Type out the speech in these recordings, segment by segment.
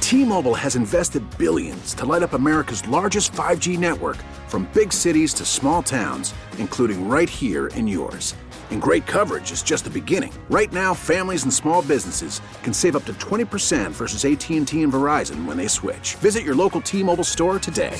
T-Mobile has invested billions to light up America's largest 5G network, from big cities to small towns, including right here in yours. And great coverage is just the beginning. Right now, families and small businesses can save up to 20% versus AT&T and Verizon when they switch. Visit your local T-Mobile store today.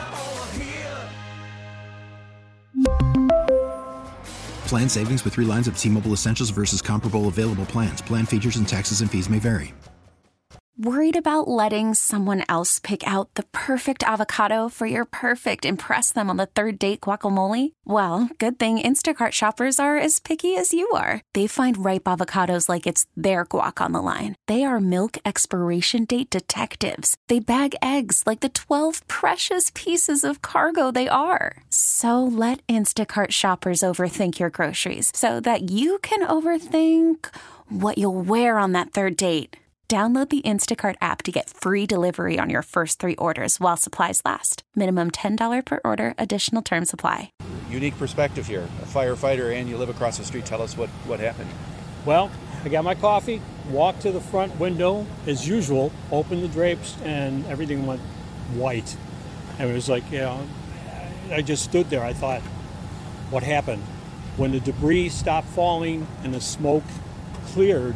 Plan savings with 3 lines of T-Mobile Essentials versus comparable available plans. Plan features and taxes and fees may vary. Worried about letting someone else pick out the perfect avocado for your perfect impress them on the third date guacamole? Well, good thing Instacart shoppers are as picky as you are. They find ripe avocados like it's their guac on the line. They are milk expiration date detectives. They bag eggs like the 12 precious pieces of cargo they are. So let Instacart shoppers overthink your groceries so that you can overthink what you'll wear on that third date. Download the Instacart app to get free delivery on your first 3 orders while supplies last. Minimum $10 per order. Additional terms apply. Unique perspective here. A firefighter, and you live across the street. Tell us what happened. Well, I got my coffee, walked to the front window as usual, opened the drapes, and everything went white. And it was like, I just stood there. I thought, what happened? When the debris stopped falling and the smoke cleared,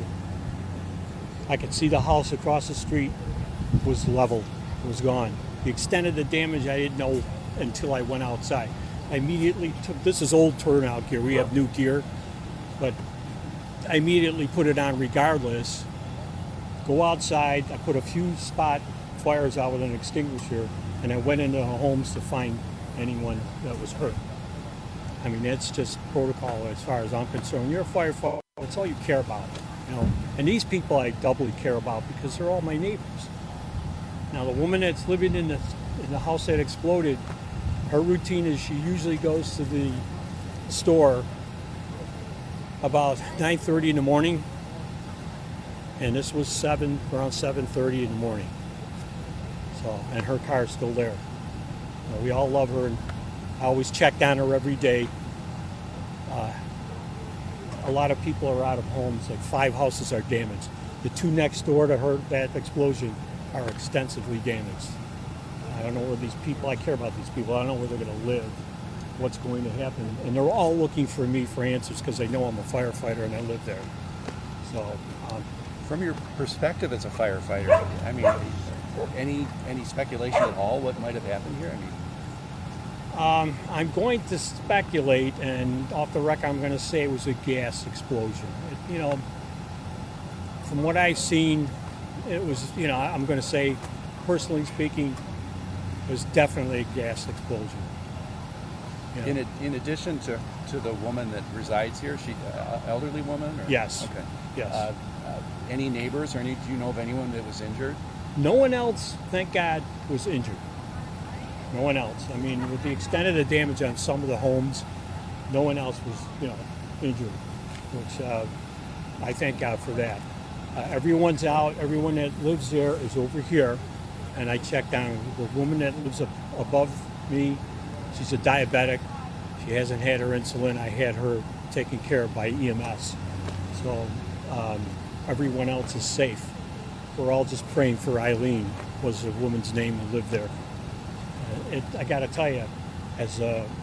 I could see the house across the street was leveled, was gone. The extent of the damage I didn't know until I went outside. I immediately took, this is old turnout gear, we have new gear, but I immediately put it on regardless. Go outside, I put a few spot fires out with an extinguisher, and I went into homes to find anyone that was hurt. I mean, that's just protocol as far as I'm concerned. You're a firefighter, that's all you care about. And these people I doubly care about because they're all my neighbors. Now, the woman that's living in the house that exploded, her routine is she usually goes to the store about 9:30 in the morning, and this was around 7:30 in the morning. So, and her car's still there. We all love her, and I always check on her every day. A lot of people are out of homes, like 5 houses are damaged. The 2 next door to her, that explosion, are extensively damaged. I don't know where these people, I care about these people, I don't know where they're going to live, what's going to happen. And they're all looking for me for answers because they know I'm a firefighter and I live there. So, from your perspective as a firefighter, I mean, any speculation at all what might have happened here? I mean, I'm going to speculate, and off the record, I'm going to say it was a gas explosion. From what I've seen, it was, I'm going to say, personally speaking, it was definitely a gas explosion. In addition to the woman that resides here, she elderly woman? Or? Yes. Okay. Yes. Any neighbors or do you know of anyone that was injured? No one else, thank God, was injured. No one else. I mean, with the extent of the damage on some of the homes, no one else was, injured, which I thank God for that. Everyone's out. Everyone that lives there is over here, and I checked on the woman that lives above me. She's a diabetic. She hasn't had her insulin. I had her taken care of by EMS. So everyone else is safe. We're all just praying for Eileen, was the woman's name who lived there. I got to tell you, as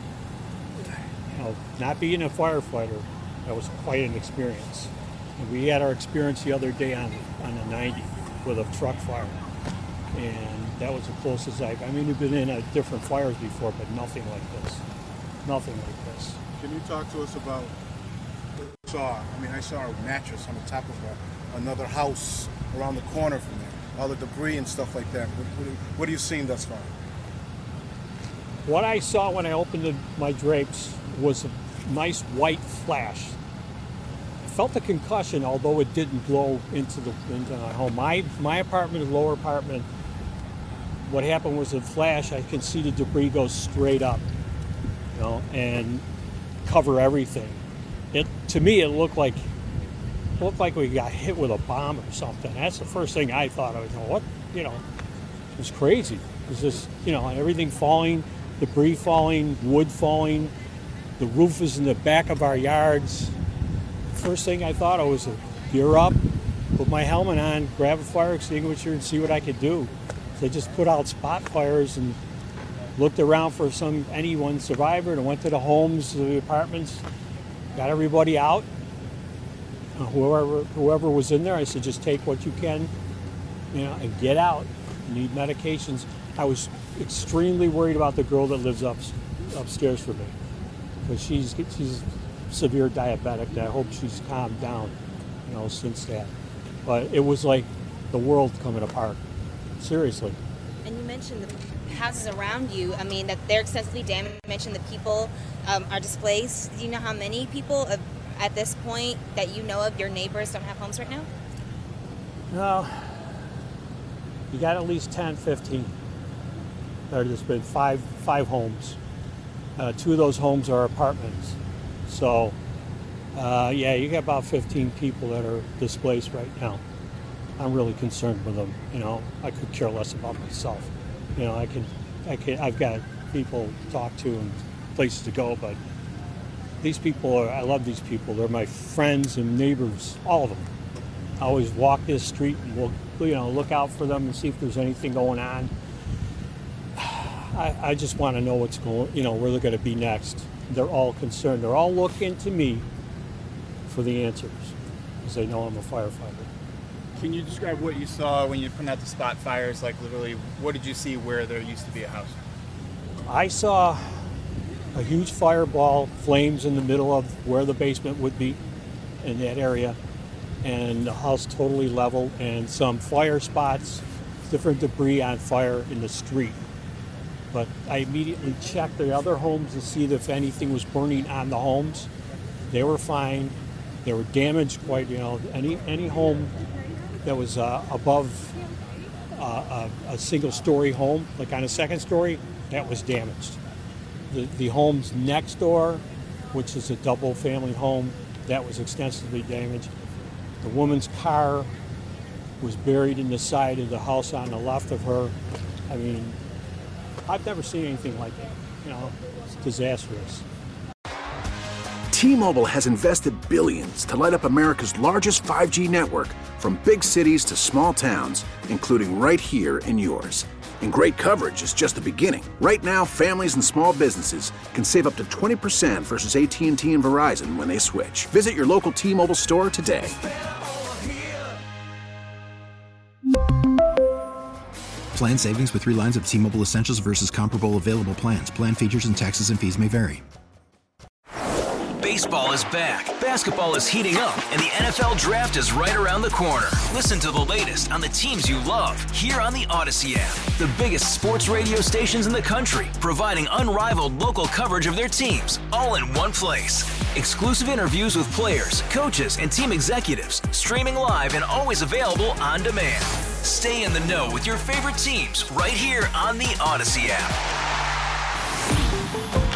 not being a firefighter, that was quite an experience. And we had our experience the other day on the 90 with a truck fire, and that was the closest I've been in different fires before, but nothing like this. Nothing like this. Can you talk to us about what you saw? I saw a mattress on the top of another house around the corner from there. All the debris and stuff like that. What are you seeing thus far? What I saw when I opened my drapes was a nice white flash. I felt the concussion, although it didn't blow into my home. My apartment, the lower apartment, what happened was a flash. I can see the debris go straight up, and cover everything. To me, it looked like we got hit with a bomb or something. That's the first thing I thought. I was going, what? It was crazy. It was just, everything falling. Debris falling, wood falling. The roof is in the back of our yards. First thing I thought of was, gear up, put my helmet on, grab a fire extinguisher, and see what I could do. So I just put out spot fires and looked around for anyone survivor, and went to the homes, the apartments, got everybody out. Whoever was in there, I said, just take what you can, and get out. You need medications. I was extremely worried about the girl that lives upstairs from me, because she's severe diabetic. And I hope she's calmed down, since that. But it was like the world coming apart, seriously. And you mentioned the houses around you. I mean, that they're extensively damaged. You mentioned the people are displaced. Do you know how many people at this point that you know of, your neighbors, don't have homes right now? No. You got at least 10, 15. There's been five homes. 2 of those homes are apartments. So, you got about 15 people that are displaced right now. I'm really concerned with them. I could care less about myself. I've got people to talk to and places to go, but these people I love these people. They're my friends and neighbors, all of them. I always walk this street and look out for them and see if there's anything going on. I just want to know what's where they're going to be next. They're all concerned. They're all looking to me for the answers, because they know I'm a firefighter. Can you describe what you saw when you put out the spot fires? Like, literally, what did you see where there used to be a house? I saw a huge fireball, flames in the middle of where the basement would be in that area, and the house totally level, and some fire spots, different debris on fire in the street. But I immediately checked the other homes to see if anything was burning on the homes. They were fine. They were damaged quite, any home that was above a single-story home, like on a second story, that was damaged. The homes next door, which is a double-family home, that was extensively damaged. The woman's car was buried in the side of the house on the left of her. I mean, I've never seen anything like it. It's disastrous. T-Mobile has invested billions to light up America's largest 5G network, from big cities to small towns, including right here in yours. And great coverage is just the beginning. Right now, families and small businesses can save up to 20% versus AT&T and Verizon when they switch. Visit your local T-Mobile store today. Plan savings with 3 lines of T-Mobile Essentials versus comparable available plans. Plan features and taxes and fees may vary. Baseball is back, basketball is heating up, and the NFL Draft is right around the corner. Listen to the latest on the teams you love here on the Odyssey app. The biggest sports radio stations in the country, providing unrivaled local coverage of their teams, all in one place. Exclusive interviews with players, coaches, and team executives, streaming live and always available on demand. Stay in the know with your favorite teams right here on the Odyssey app.